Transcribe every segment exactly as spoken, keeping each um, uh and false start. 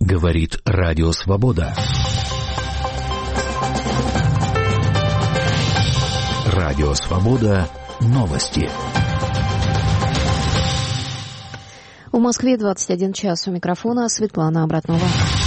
Говорит Радио Свобода. Радио Свобода. Новости. В Москве двадцать один час. У микрофона Светлана Обратнова.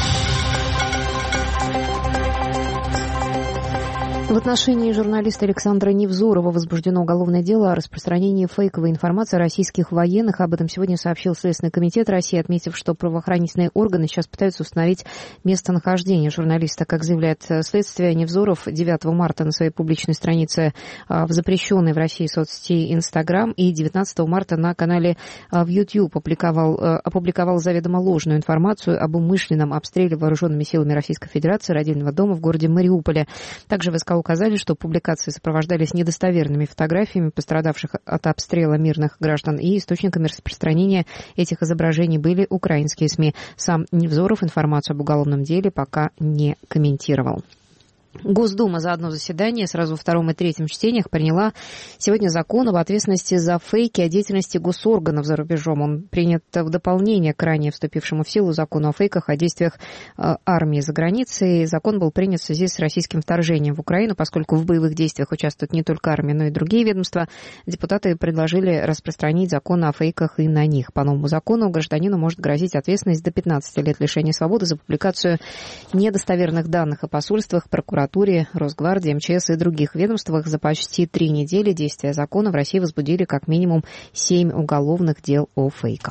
В отношении журналиста Александра Невзорова возбуждено уголовное дело о распространении фейковой информации о российских военных. Об этом сегодня сообщил Следственный комитет России, отметив, что правоохранительные органы сейчас пытаются установить местонахождение журналиста. Как заявляет следствие, Невзоров девятого марта на своей публичной странице в запрещенной в России соцсети Инстаграм и девятнадцатого марта на канале в YouTube опубликовал, опубликовал заведомо ложную информацию об умышленном обстреле вооруженными силами Российской Федерации родильного дома в городе Мариуполе. Также в СК указали, что публикации сопровождались недостоверными фотографиями пострадавших от обстрела мирных граждан, и источниками распространения этих изображений были украинские СМИ. Сам Невзоров информацию об уголовном деле пока не комментировал. Госдума за одно заседание сразу во втором и третьем чтениях приняла сегодня закон об ответственности за фейки о деятельности госорганов за рубежом. Он принят в дополнение к ранее вступившему в силу закону о фейках о действиях армии за границей. Закон был принят в связи с российским вторжением в Украину, поскольку в боевых действиях участвуют не только армия, но и другие ведомства. Депутаты предложили распространить закон о фейках и на них. По новому закону гражданину может грозить ответственность до пятнадцати лет лишения свободы за публикацию недостоверных данных о посольствах, прокуратурах, Росгвардии, МЧС и других ведомствах. За почти три недели действия закона в России возбудили как минимум семь уголовных дел о фейках.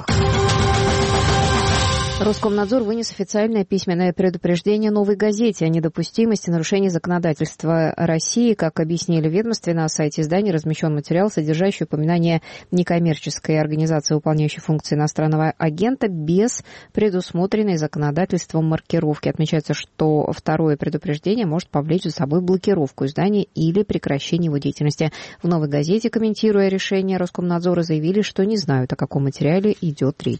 Роскомнадзор вынес официальное письменное предупреждение «Новой газете» о недопустимости нарушений законодательства России. Как объяснили в ведомстве, на сайте издания размещен материал, содержащий упоминание некоммерческой организации, выполняющей функции иностранного агента, без предусмотренной законодательством маркировки. Отмечается, что второе предупреждение может повлечь за собой блокировку издания или прекращение его деятельности. В «Новой газете», комментируя решение Роскомнадзора, заявили, что не знают, о каком материале идет речь.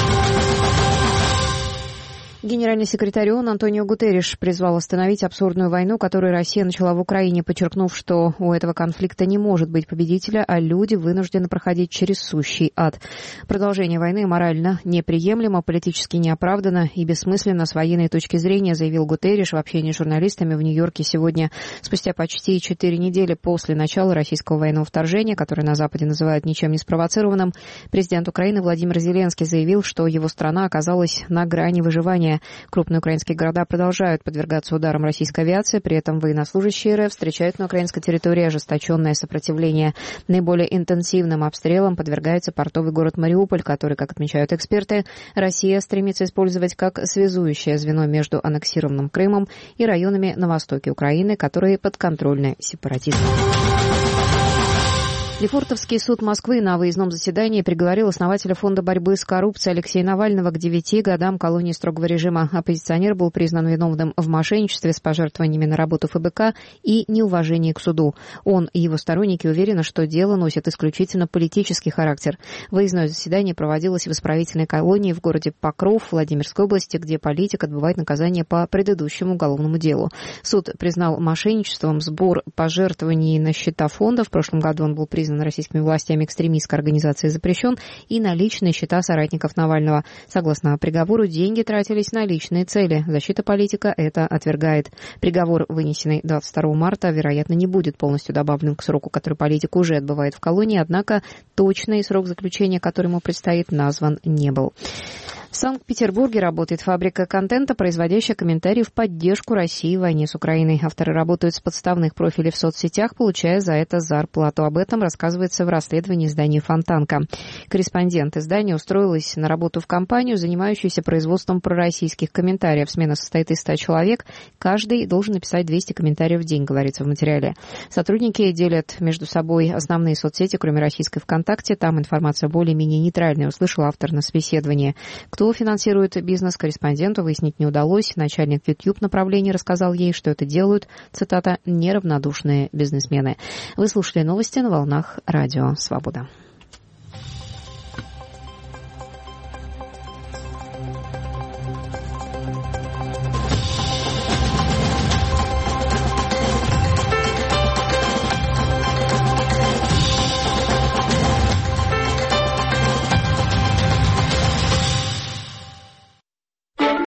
Генеральный секретарь ООН Антонио Гутерриш призвал остановить абсурдную войну, которую Россия начала в Украине, подчеркнув, что у этого конфликта не может быть победителя, а люди вынуждены проходить через сущий ад. Продолжение войны морально неприемлемо, политически неоправданно и бессмысленно с военной точки зрения, заявил Гутерриш в общении с журналистами в Нью-Йорке сегодня. Спустя почти четыре недели после начала российского военного вторжения, которое на Западе называют ничем не спровоцированным, президент Украины Владимир Зеленский заявил, что его страна оказалась на грани выживания. Крупные украинские города продолжают подвергаться ударам российской авиации, при этом военнослужащие РФ встречают на украинской территории ожесточенное сопротивление. Наиболее интенсивным обстрелам подвергается портовый город Мариуполь, который, как отмечают эксперты, Россия стремится использовать как связующее звено между аннексированным Крымом и районами на востоке Украины, которые подконтрольны сепаратистам. Лефортовский суд Москвы на выездном заседании приговорил основателя фонда борьбы с коррупцией Алексея Навального к девяти годам колонии строгого режима. Оппозиционер был признан виновным в мошенничестве с пожертвованиями на работу ФБК и неуважении к суду. Он и его сторонники уверены, что дело носит исключительно политический характер. Выездное заседание проводилось в исправительной колонии в городе Покров Владимирской области, где политик отбывает наказание по предыдущему уголовному делу. Суд признал мошенничеством сбор пожертвований на счета фонда. В прошлом году он был признан российскими властями экстремистской организации запрещен, и на личные счета соратников Навального. Согласно приговору, деньги тратились на личные цели. Защита политика это отвергает. Приговор, вынесенный двадцать второго марта, вероятно, не будет полностью добавлен к сроку, который политик уже отбывает в колонии, однако точный срок заключения, который ему предстоит, назван не был. В Санкт-Петербурге работает фабрика контента, производящая комментарии в поддержку России в войне с Украиной. Авторы работают с подставных профилей в соцсетях, получая за это зарплату. Об этом рассказывается в расследовании издания «Фонтанка». Корреспондент издания устроилась на работу в компанию, занимающуюся производством пророссийских комментариев. Смена состоит из ста человек. Каждый должен написать двести комментариев в день, говорится в материале. Сотрудники делят между собой основные соцсети, кроме российской ВКонтакте. Там информация более-менее нейтральная, услышал автор на собеседовании. Кто финансирует бизнес, корреспонденту выяснить не удалось. Начальник YouTube направления рассказал ей, что это делают, цитата, «неравнодушные бизнесмены». Вы слушали новости на волнах Радио Свобода.